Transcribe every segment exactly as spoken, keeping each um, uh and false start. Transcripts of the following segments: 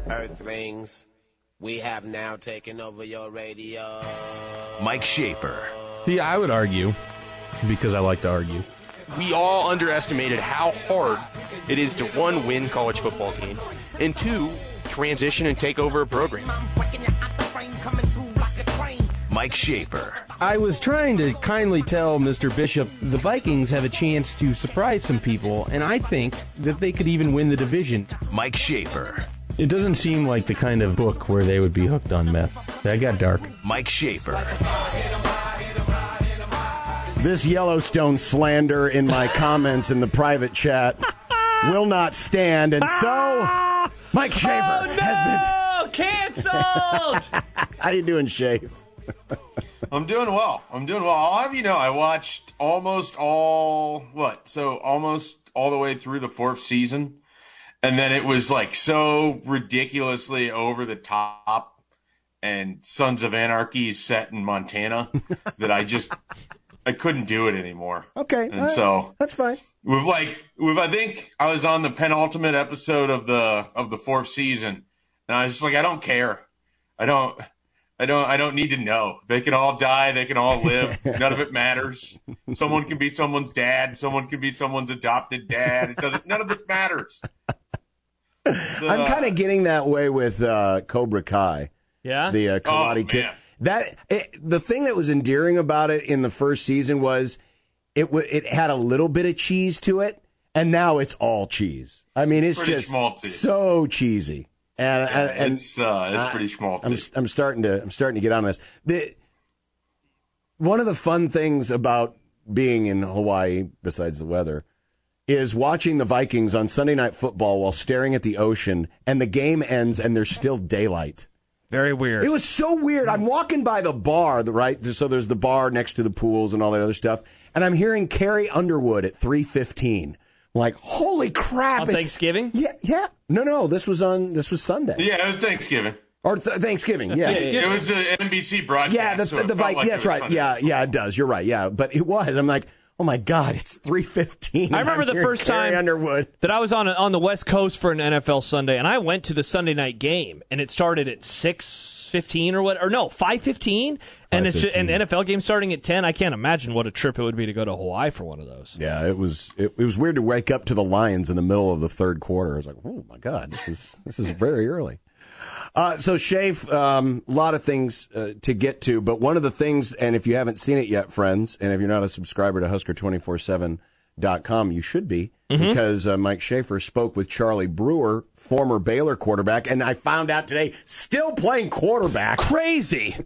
Earthlings, we have now taken over your radio. Mike Schaefer. See, I would argue, because I like to argue. We all underestimated how hard it is to, one, win college football games, and two, transition and take over a program. Mike Schaefer. I was trying to kindly tell Mister Bishop the Vikings have a chance to surprise some people, and I think that they could even win the division. Mike Schaefer. It doesn't seem like the kind of book where they would be hooked on meth. That got dark. Mike Schaefer. This Yellowstone slander in my comments in the private chat will not stand, and so Mike Schaefer oh, no! has been canceled. How you doing, Schaefer? I'm doing well. I'm doing well. I'll have you know, I watched almost all, what, so almost all the way through the fourth season. And then it was like so ridiculously over the top and Sons of Anarchy set in Montana that I just, I couldn't do it anymore. Okay. And right. so that's fine. We've like, we've, I think I was on the penultimate episode of the, of the fourth season. And I was just like, I don't care. I don't. I don't I don't need to know. They can all die. They can all live. None of it matters. Someone can be someone's dad. Someone can be someone's adopted dad. It doesn't. None of it matters. Uh, I'm kind of getting that way with uh, Cobra Kai. Yeah? The uh, Karate oh, Kid. Man. That it, the thing that was endearing about it in the first season was it w- it had a little bit of cheese to it, and now it's all cheese. I mean, it's Pretty just schmaltzy. so cheesy. And, yeah, and it's uh, it's pretty schmaltzy. I'm, I'm starting to I'm starting to get on this. The one of the fun things about being in Hawaii, besides the weather, is watching the Vikings on Sunday Night Football while staring at the ocean, and the game ends and there's still daylight. Very weird. It was so weird. I'm walking by the bar, right? So there's the bar next to the pools and all that other stuff, and I'm hearing Carrie Underwood at three fifteen. Like, holy crap! On Thanksgiving? Yeah, yeah. No, no. This was on. This was Sunday. Yeah, it was Thanksgiving. Or th- Thanksgiving. Yeah. It was an N B C broadcast. Yeah, the, so the, it the felt Vikings. like Yeah, that's it was right. Sunday. Yeah, yeah, it does. You're right. Yeah, but it was. I'm like, oh my God, it's three fifteen. I remember I'm the hearing first Carrie time Underwood. that I was on a, on the West Coast for an N F L Sunday, and I went to the Sunday night game, and it started at six fifteen or what? Or no, five fifteen, and it's just, and the N F L game starting at ten. I can't imagine what a trip it would be to go to Hawaii for one of those. Yeah, it was. It, it was weird to wake up to the Lions in the middle of the third quarter. I was like, oh my God, this is this is very early. Uh, so, Shafe, um, a lot of things uh, to get to, but one of the things, and if you haven't seen it yet, friends, and if you're not a subscriber to Husker two forty-seven dot com, you should be, mm-hmm. because uh, Mike Schaefer spoke with Charlie Brewer, former Baylor quarterback, and I found out today, still playing quarterback. Crazy.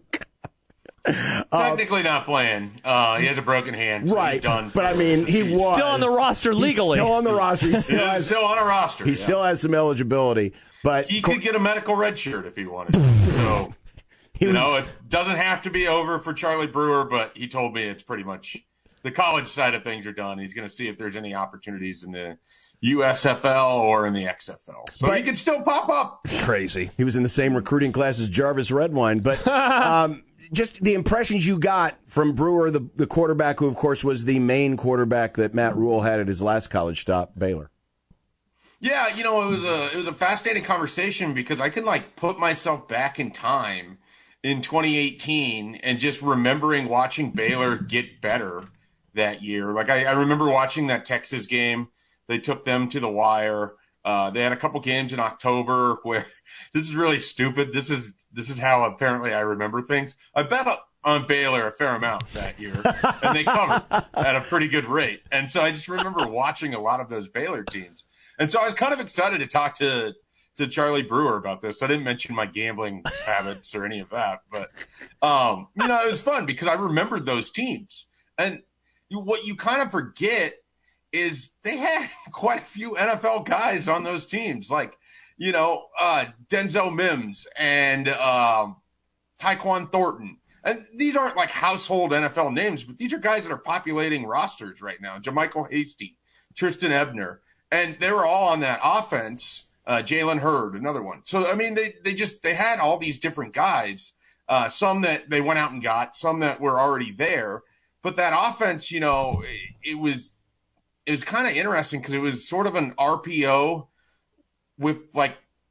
Technically not playing. Uh, he has a broken hand, so right, he's done. But I mean, he season. was Still on the roster legally. He's still on the roster. He still, He is has, still on a roster. he yeah. still has some eligibility. But He could get a medical red shirt if he wanted. So, you know, it doesn't have to be over for Charlie Brewer, but he told me it's pretty much the college side of things are done. He's going to see if there's any opportunities in the U S F L or in the X F L. So but, he could still pop up. Crazy. He was in the same recruiting class as Jarvis Redwine. But um, just the impressions you got from Brewer, the, the quarterback, who, of course, was the main quarterback that Matt Rule had at his last college stop, Baylor. Yeah, you know, it was a it was a fascinating conversation because I can like put myself back in time in twenty eighteen and just remembering watching Baylor get better that year. Like I, I remember watching that Texas game. They took them to the wire. Uh, they had a couple games in October where this is really stupid. This is this is how apparently I remember things. I bet on Baylor a fair amount that year, and they covered at a pretty good rate. And so I just remember watching a lot of those Baylor teams. And so I was kind of excited to talk to, to Charlie Brewer about this. I didn't mention my gambling habits or any of that, but, um, you know, it was fun because I remembered those teams. And you, what you kind of forget is they had quite a few N F L guys on those teams, like, you know, uh, Denzel Mims and um, Tyquan Thornton. And these aren't like household N F L names, but these are guys that are populating rosters right now. JaMycal Hasty, Tristan Ebner. And they were all on that offense. Uh, Jalen Hurd, another one. So, I mean, they, they just, they had all these different guys, uh, some that they went out and got, some that were already there. But that offense, you know, it, it was, it was kind of interesting because it was sort of an R P O with like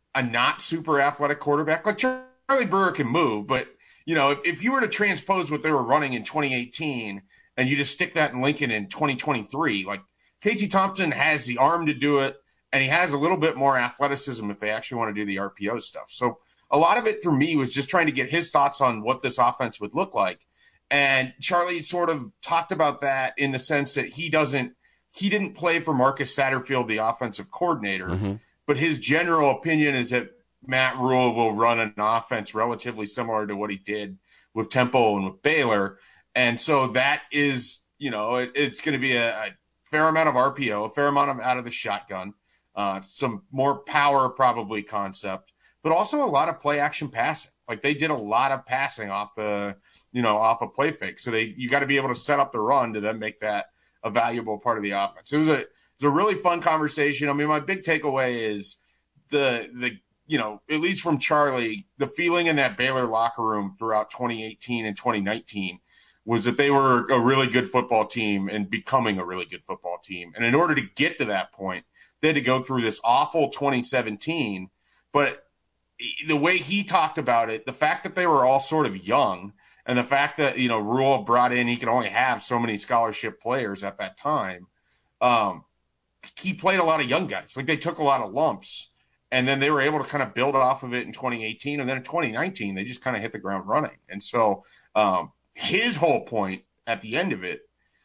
a not super athletic quarterback. Like Charlie Brewer can move, but you know, if, if you were to transpose what they were running in twenty eighteen and you just stick that in Lincoln in twenty twenty-three, like Casey Thompson has the arm to do it, and he has a little bit more athleticism if they actually want to do the R P O stuff. So a lot of it for me was just trying to get his thoughts on what this offense would look like. And Charlie sort of talked about that in the sense that he doesn't, he didn't play for Marcus Satterfield, the offensive coordinator, mm-hmm. but his general opinion is that Matt Rhule will run an offense relatively similar to what he did with Temple and with Baylor. And so that is, you know, it, it's going to be a, a fair amount of R P O, a fair amount of out of the shotgun, uh, some more power probably concept, but also a lot of play action passing. Like they did a lot of passing off the, you know, off a play fake. So they, you got to be able to set up the run to then make that a valuable part of the offense. It was a, it was a really fun conversation. I mean, my big takeaway is the, the, you know, at least from Charlie, the feeling in that Baylor locker room throughout twenty eighteen and twenty nineteen was that they were a really good football team and becoming a really good football team. And in order to get to that point, they had to go through this awful twenty seventeen, but the way he talked about it, the fact that they were all sort of young and the fact that, you know, Rhule brought in, he could only have so many scholarship players at that time. Um, he played a lot of young guys. Like they took a lot of lumps and then they were able to kind of build off of it in twenty eighteen. And then in twenty nineteen, they just kind of hit the ground running. And so um, his whole point at the end of it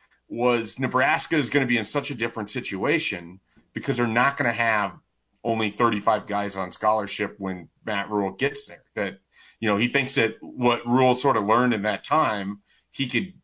was Nebraska is going to be in such a different situation because they're not going to have only thirty-five guys on scholarship when Matt Rhule gets there. That, you know, he thinks that what Rhule sort of learned in that time, he could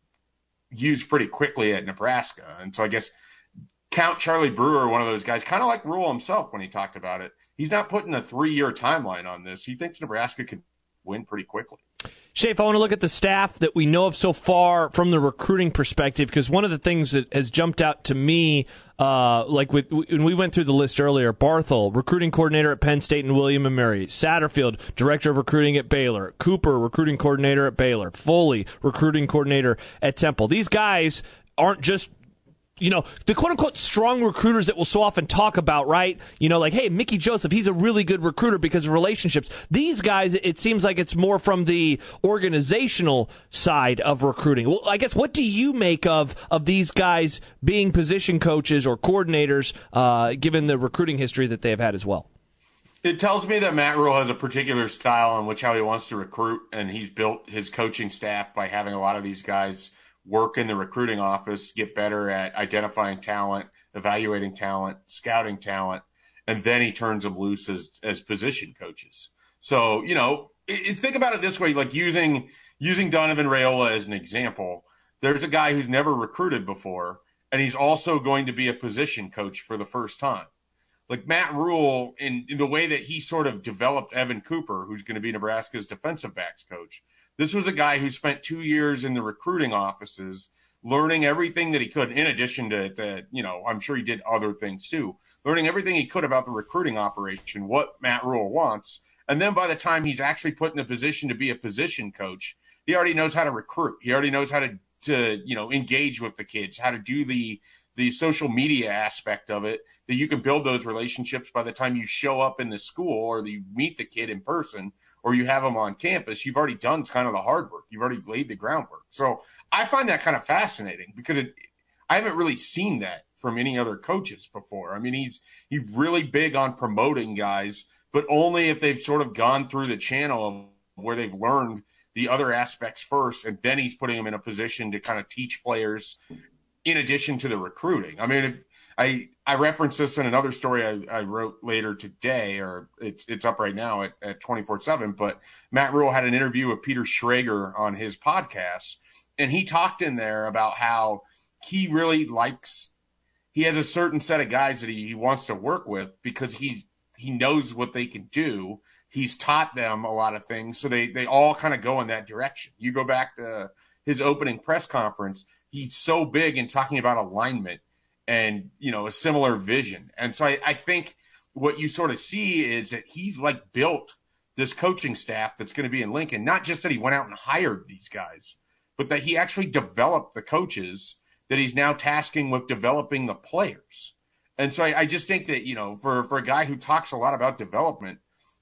use pretty quickly at Nebraska. And so I guess count Charlie Brewer, one of those guys, kind of like Rhule himself when he talked about it. He's not putting a three-year timeline on this. He thinks Nebraska could win pretty quickly. Shafe, I want to look at the staff that we know of so far from the recruiting perspective, because one of the things that has jumped out to me, uh, like with, when we went through the list earlier, Barthel, recruiting coordinator at Penn State and William and Mary, Satterfield, director of recruiting at Baylor, Cooper, recruiting coordinator at Baylor, Foley, recruiting coordinator at Temple. These guys aren't just, you know, the quote-unquote strong recruiters that we'll so often talk about, right? You know, like, hey, Mickey Joseph, he's a really good recruiter because of relationships. These guys, it seems like it's more from the organizational side of recruiting. Well, I guess, what do you make of of these guys being position coaches or coordinators, uh, given the recruiting history that they have had as well? It tells me that Matt Rhule has a particular style on which how he wants to recruit, and he's built his coaching staff by having a lot of these guys work in the recruiting office, get better at identifying talent, evaluating talent, scouting talent, and then he turns them loose as, as position coaches. So, you know, it, think about it this way, like using, using Donovan Raiola as an example. There's a guy who's never recruited before, and he's also going to be a position coach for the first time. Like Matt Rhule, in, in the way that he sort of developed Evan Cooper, who's going to be Nebraska's defensive backs coach. This was a guy who spent two years in the recruiting offices, learning everything that he could, in addition to, to, you know, I'm sure he did other things too, learning everything he could about the recruiting operation, what Matt Rhule wants. And then by the time he's actually put in a position to be a position coach, he already knows how to recruit. He already knows how to, to you know, engage with the kids, how to do the, the social media aspect of it, that you can build those relationships by the time you show up in the school or you meet the kid in person, or you have them on campus. You've already done kind of the hard work. You've already laid the groundwork. So I find that kind of fascinating because it, I haven't really seen that from any other coaches before. I mean, he's he's really big on promoting guys, but only if they've sort of gone through the channel of where they've learned the other aspects first, and then he's putting them in a position to kind of teach players in addition to the recruiting. I mean, if I, I referenced this in another story I, I wrote later today, or it's it's up right now at, at twenty-four seven, but Matt Rhule had an interview with Peter Schrager on his podcast, and he talked in there about how he really likes, he has a certain set of guys that he, he wants to work with because he, he knows what they can do. He's taught them a lot of things, so they, they all kind of go in that direction. You go back to his opening press conference, he's so big in talking about alignment and, you know, a similar vision. And so I, I think what you sort of see is that he's like built this coaching staff that's going to be in Lincoln, not just that he went out and hired these guys, but that he actually developed the coaches that he's now tasking with developing the players. And so I, I just think that, you know, for, for a guy who talks a lot about development,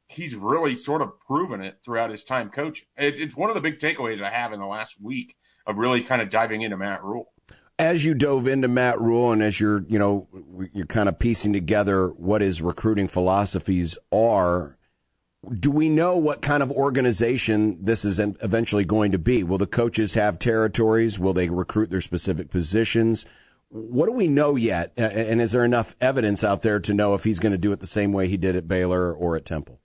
he's really sort of proven it throughout his time coaching. It, it's one of the big takeaways I have in the last week of really kind of diving into Matt Rule. As you dove into Matt Rule and as you're, you know, you're kind of piecing together what his recruiting philosophies are, do we know what kind of organization this is eventually going to be? Will the coaches have territories? Will they recruit their specific positions? What do we know yet? And is there enough evidence out there to know if he's going to do it the same way he did at Baylor or at Temple?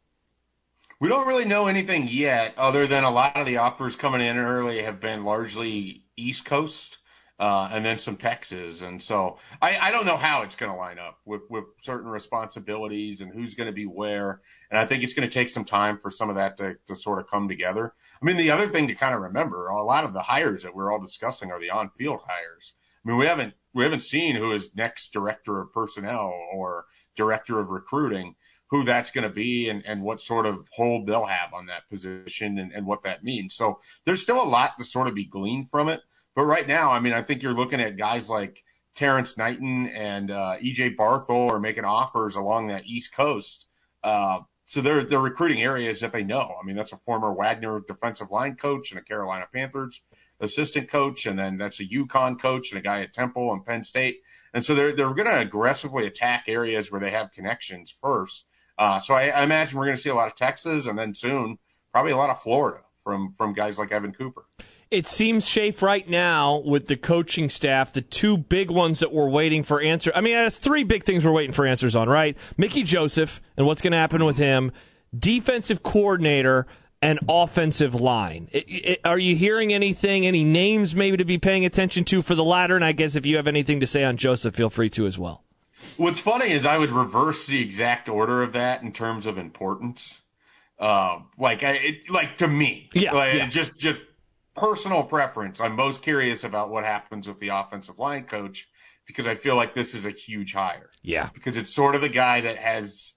We don't really know anything yet, other than a lot of the offers coming in early have been largely East Coast. Uh, and then some Texas. And so I, I don't know how it's going to line up with, with certain responsibilities and who's going to be where. And I think it's going to take some time for some of that to, to sort of come together. I mean, the other thing to kind of remember, a lot of the hires that we're all discussing are the on-field hires. I mean, we haven't, we haven't seen who is next director of personnel or director of recruiting, who that's going to be and, and what sort of hold they'll have on that position and, and what that means. So there's still a lot to sort of be gleaned from it. But right now, I mean, I think you're looking at guys like Terrence Knighton and uh, E J Barthel are making offers along that East Coast. Uh, so they're, they're recruiting areas that they know. I mean, that's a former Wagner defensive line coach and a Carolina Panthers assistant coach. And then that's a UConn coach and a guy at Temple and Penn State. And so they're, they're going to aggressively attack areas where they have connections first. Uh, so I, I imagine we're going to see a lot of Texas and then soon probably a lot of Florida from, from guys like Evan Cooper. It seems, Shafe, right now with the coaching staff, the two big ones that we're waiting for answers. I mean, there's three big things we're waiting for answers on, right? Mickey Joseph and what's going to happen with him, defensive coordinator, and offensive line. It, it, are you hearing anything, any names maybe to be paying attention to for the latter? And I guess if you have anything to say on Joseph, feel free to as well. What's funny is I would reverse the exact order of that in terms of importance. Uh, like, I, it, like to me, yeah, like, yeah. just just. Personal preference, I'm most curious about what happens with the offensive line coach because I feel like this is a huge hire. Yeah. Because it's sort of the guy that has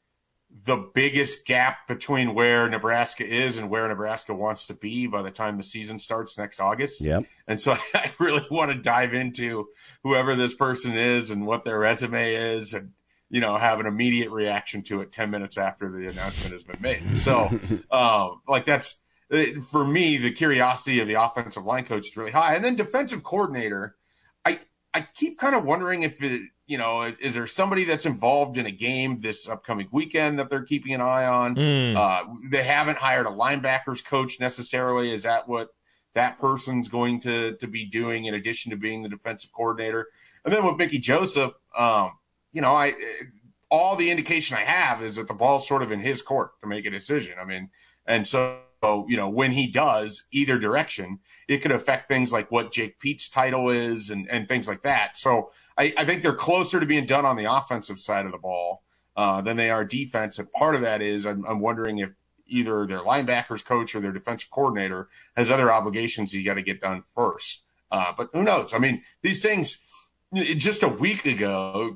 the biggest gap between where Nebraska is and where Nebraska wants to be by the time the season starts next August. Yep. And so I really want to dive into whoever this person is and what their resume is and, you know, have an immediate reaction to it ten minutes after the announcement has been made. So, um, like that's, for me, the curiosity of the offensive line coach is really high. And then defensive coordinator, I I keep kind of wondering if, it, you know, is, is there somebody that's involved in a game this upcoming weekend that they're keeping an eye on? Mm. Uh, they haven't hired a linebackers coach necessarily. Is that what that person's going to, to be doing in addition to being the defensive coordinator? And then with Mickey Joseph, um, you know, I all the indication I have is that the ball's sort of in his court to make a decision. I mean, and so, So, you know, when he does either direction, it could affect things like what Jake Pete's title is and, and things like that. So I, I think they're closer to being done on the offensive side of the ball uh, than they are defense. And part of that is I'm, I'm wondering if either their linebackers coach or their defensive coordinator has other obligations you got to get done first. Uh, but who knows? I mean, these things just a week ago,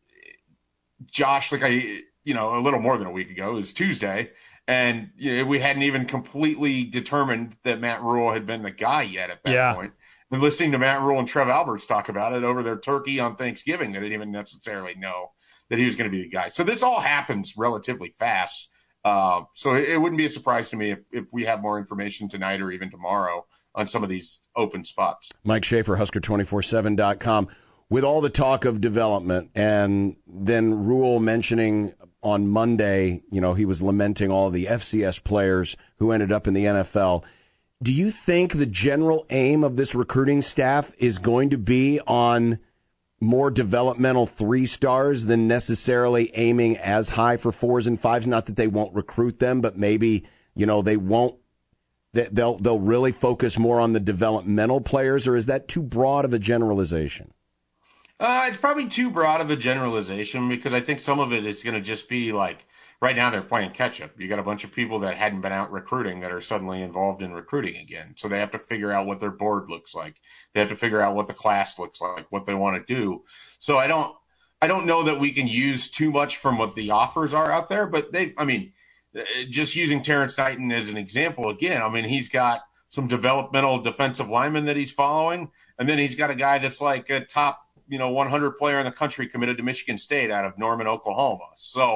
Josh, like I, you know, a little more than a week ago, it was Tuesday. And you know, we hadn't even completely determined that Matt Rule had been the guy yet at that yeah. point. And listening to Matt Rule and Trev Alberts talk about it over their turkey on Thanksgiving, they didn't even necessarily know that he was going to be the guy. So this all happens relatively fast. Uh, so it, it wouldn't be a surprise to me if, if we have more information tonight or even tomorrow on some of these open spots. Mike Schaefer, Husker two forty-seven dot com. With all the talk of development and then Rule mentioning on Monday, you know, he was lamenting all the F C S players who ended up in the N F L. Do you think the general aim of this recruiting staff is going to be on more developmental three stars than necessarily aiming as high for fours and fives? Not that they won't recruit them, but maybe, you know, they won't, they'll, they'll really focus more on the developmental players, or is that too broad of a generalization? Uh, it's probably too broad of a generalization because I think some of it is going to just be like right now they're playing catch up. You got a bunch of people that hadn't been out recruiting that are suddenly involved in recruiting again. So they have to figure out what their board looks like. They have to figure out what the class looks like, what they want to do. So I don't, I don't know that we can use too much from what the offers are out there, but they, I mean, just using Terrence Knighton as an example again, I mean, he's got some developmental defensive linemen that he's following. And then he's got a guy that's like a top, you know, one hundred player in the country committed to Michigan State out of Norman, Oklahoma. So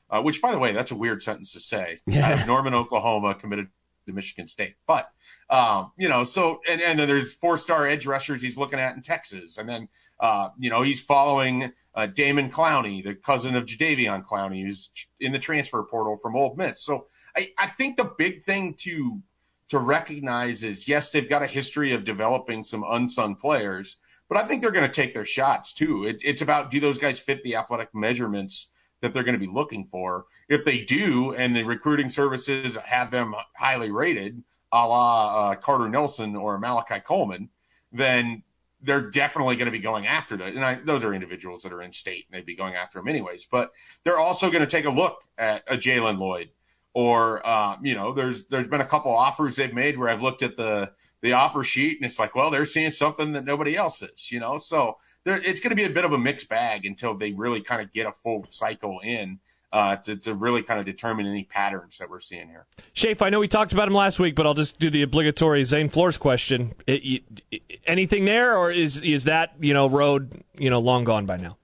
uh, which, by the way, that's a weird sentence to say. Yeah. Out of Norman, Oklahoma, committed to Michigan State. But, um, you know, so, and, and then there's four-star edge rushers he's looking at in Texas. And then, uh, you know, he's following uh, Damon Clowney, the cousin of Jadeveon Clowney, who's in the transfer portal from Ole Miss. So I, I think the big thing to to recognize is, yes, they've got a history of developing some unsung players, but I think they're going to take their shots too. It, it's about, do those guys fit the athletic measurements that they're going to be looking for? If they do, and the recruiting services have them highly rated, a la uh, Carter Nelson or Malachi Coleman, then they're definitely going to be going after that. And I, those are individuals that are in state, and they'd be going after them anyways. But they're also going to take a look at a Jalen Lloyd. Or, uh, you know, there's there's been a couple offers they've made where I've looked at the the offer sheet, and it's like, well, they're seeing something that nobody else is, you know. So there, it's going to be a bit of a mixed bag until they really kind of get a full cycle in uh, to, to really kind of determine any patterns that we're seeing here. Shafe, I know we talked about him last week, but I'll just do the obligatory Zane Flores question. It, it, anything there, or is is that, you know, road, you know, long gone by now?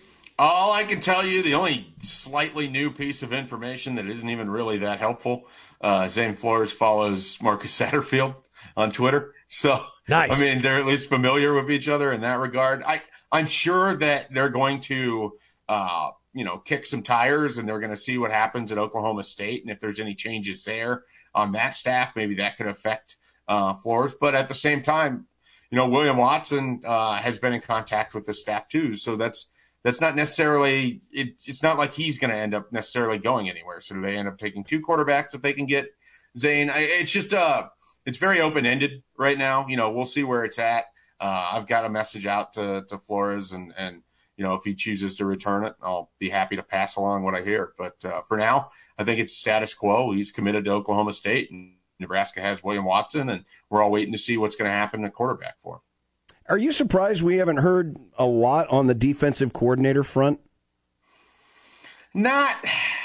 All I can tell you, the only slightly new piece of information that isn't even really that helpful, uh, Zane Flores follows Marcus Satterfield on Twitter. So, nice. I mean, they're at least familiar with each other in that regard. I, I'm sure that they're going to, uh, you know, kick some tires, and they're going to see what happens at Oklahoma State. And if there's any changes there on that staff, maybe that could affect uh, Flores. But at the same time, you know, William Watson uh, has been in contact with the staff too. So that's, That's not necessarily it, – it's not like he's going to end up necessarily going anywhere. So do they end up taking two quarterbacks if they can get Zane? I, it's just uh, – it's very open-ended right now. You know, we'll see where it's at. Uh, I've got a message out to, to Flores, and, and, you know, if he chooses to return it, I'll be happy to pass along what I hear. But uh, for now, I think it's status quo. He's committed to Oklahoma State, and Nebraska has William Watson, and we're all waiting to see what's going to happen to quarterback for him. Are you surprised we haven't heard a lot on the defensive coordinator front? Not,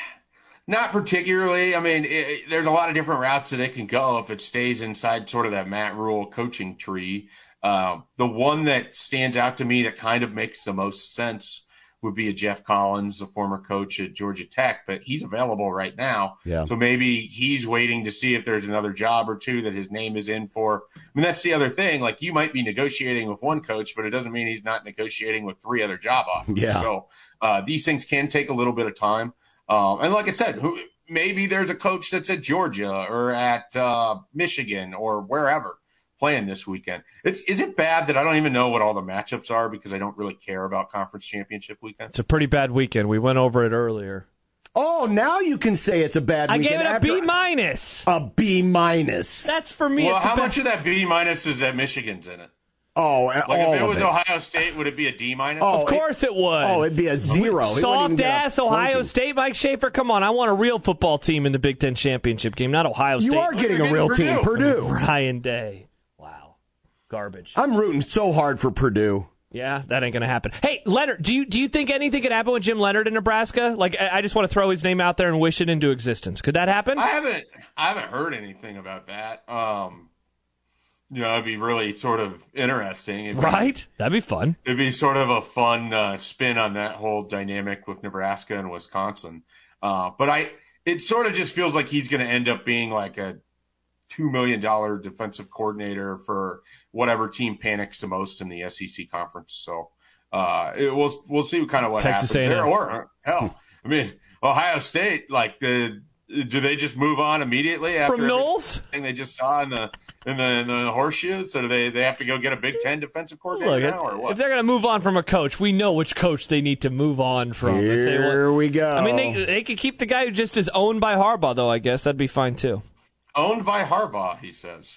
not particularly. I mean, it, there's a lot of different routes that it can go if it stays inside sort of that Matt Rule coaching tree. Uh, the one that stands out to me that kind of makes the most sense would be a Jeff Collins, a former coach at Georgia Tech, but he's available right now. Yeah. So maybe he's waiting to see if there's another job or two that his name is in for. I mean, that's the other thing. Like, you might be negotiating with one coach, but it doesn't mean he's not negotiating with three other job offers. Yeah. So uh, these things can take a little bit of time. Um, and like I said, who, maybe there's a coach that's at Georgia or at uh, Michigan or wherever playing this weekend. It's, is it bad that I don't even know what all the matchups are because I don't really care about conference championship weekend? It's a pretty bad weekend. We went over it earlier. Oh, now you can say it's a bad I weekend. I gave it a B minus. A B minus. That's for me. Well, it's how bad... much of that B minus is that Michigan's in it? Oh, like all if it was it. Ohio State, would it be a D minus? Oh, of course it, it would. Oh, it'd be a zero. Soft ass Ohio State, Mike Schaefer. Come on, I want a real football team in the Big Ten championship game, not Ohio State. You are getting a real Purdue. team, Purdue. Ryan Day. Wow, garbage. I'm rooting so hard for Purdue. Yeah, that ain't gonna happen. Hey, Leonard, do you do you think anything could happen with Jim Leonard in Nebraska? Like, I, I just want to throw his name out there and wish it into existence. Could that happen? I haven't. I haven't heard anything about that. Um. You know, it'd be really sort of interesting. It'd right? Be, That'd be fun. It'd be sort of a fun uh, spin on that whole dynamic with Nebraska and Wisconsin. Uh, but I, it sort of just feels like he's going to end up being like a two million dollars defensive coordinator for whatever team panics the most in the S E C conference. So uh, it, we'll we'll see kind of what Texas happens A and M. there. Or hell, I mean, Ohio State, like the. Do they just move on immediately after from Knowles? Everything they just saw in the in the, in the horseshoe? So do they they have to go get a Big Ten defensive coordinator Look, now, or what? If they're going to move on from a coach, we know which coach they need to move on from. Here if they want. we go. I mean, they they could keep the guy who just is owned by Harbaugh, though. I guess that'd be fine too. Owned by Harbaugh, he says.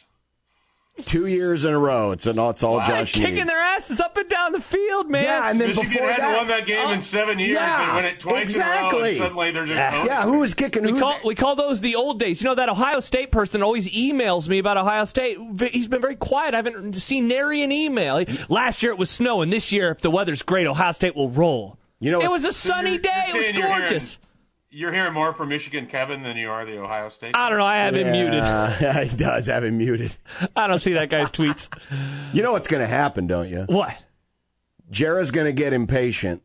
Two years in a row. It's an it's all wow. Josh Kicking needs. their asses up and down the field, man. Yeah, and then Michigan before hadn't that, won that game uh, in seven years. yeah, they win it twice exactly. in a row, and suddenly they're just yeah, yeah, who was kicking? We who's call, we call those the old days. You know, that Ohio State person always emails me about Ohio State. He's been very quiet. I haven't seen nary an email. Last year it was snowing. This year, if the weather's great, Ohio State will roll. You know, it was a sunny you're, day. You're it was gorgeous. Hearing, you're hearing more from Michigan Kevin than you are the Ohio State. I don't know. I have him yeah, muted. Yeah, he does have him muted. I don't see that guy's tweets. You know what's going to happen, don't you? What? Jarrah's going to get impatient,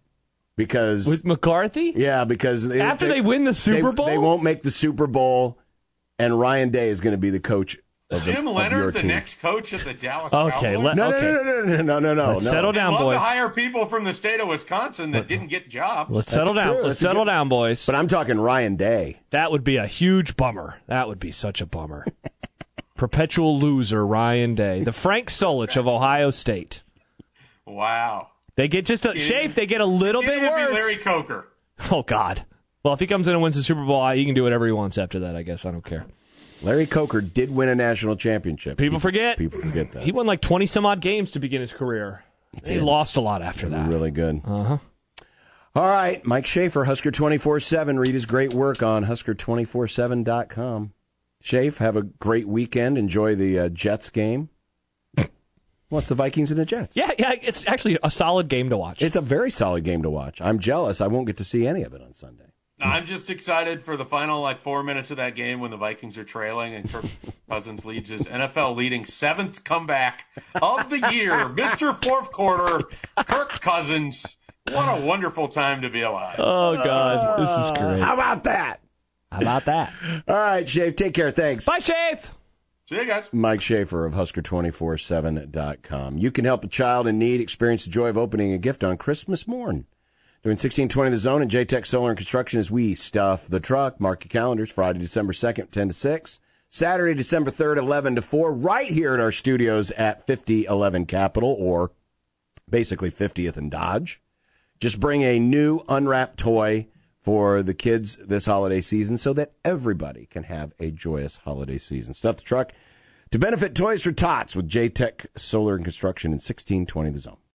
because with McCarthy. Yeah, because they, after they, they win the Super they, Bowl, they won't make the Super Bowl, and Ryan Day is going to be the coach. Of Jim the, Leonard, of the team. next coach of the Dallas okay, Cowboys? Let, no, okay, no, no, no, no, no, no, Let's no. settle down, love boys. to hire people from the state of Wisconsin that didn't get jobs. Let's That's settle down. true. Let's That's settle good, down, boys. But I'm talking Ryan Day. That would be a huge bummer. That would be such a bummer. Perpetual loser, Ryan Day, the Frank Solich of Ohio State. Wow. They get just a shape. They get a little bit It'd worse. be Larry Coker. Oh God. Well, if he comes in and wins the Super Bowl, he can do whatever he wants after that. I guess I don't care. Larry Coker did win a national championship. People, people forget. People forget that. He won like twenty some odd games to begin his career. He, he lost a lot after that. Really good. Uh huh. All right, Mike Schaefer, Husker twenty-four seven. Read his great work on Husker two forty-seven dot com. Schaefer, have a great weekend. Enjoy the uh, Jets game. What's the Vikings and the Jets? Yeah, yeah. It's actually a solid game to watch. It's a very solid game to watch. I'm jealous. I won't get to see any of it on Sunday. I'm just excited for the final like four minutes of that game when the Vikings are trailing and Kirk Cousins leads his N F L leading seventh comeback of the year. Mister Fourth Quarter, Kirk Cousins. What a wonderful time to be alive. Oh, God. This is great. How about that? How about that? All right, Shave. Take care. Thanks. Bye, Shave. See you guys. Mike Schaefer of Husker two forty-seven dot com. You can help a child in need experience the joy of opening a gift on Christmas morn. Doing sixteen twenty The Zone and J-Tech Solar and Construction as we stuff the truck. Mark your calendars. Friday, December second, ten to six. Saturday, December third, eleven to four. Right here at our studios at fifty eleven Capitol, or basically fiftieth and Dodge. Just bring a new unwrapped toy for the kids this holiday season so that everybody can have a joyous holiday season. Stuff the truck to benefit Toys for Tots with J-Tech Solar and Construction and sixteen twenty The Zone.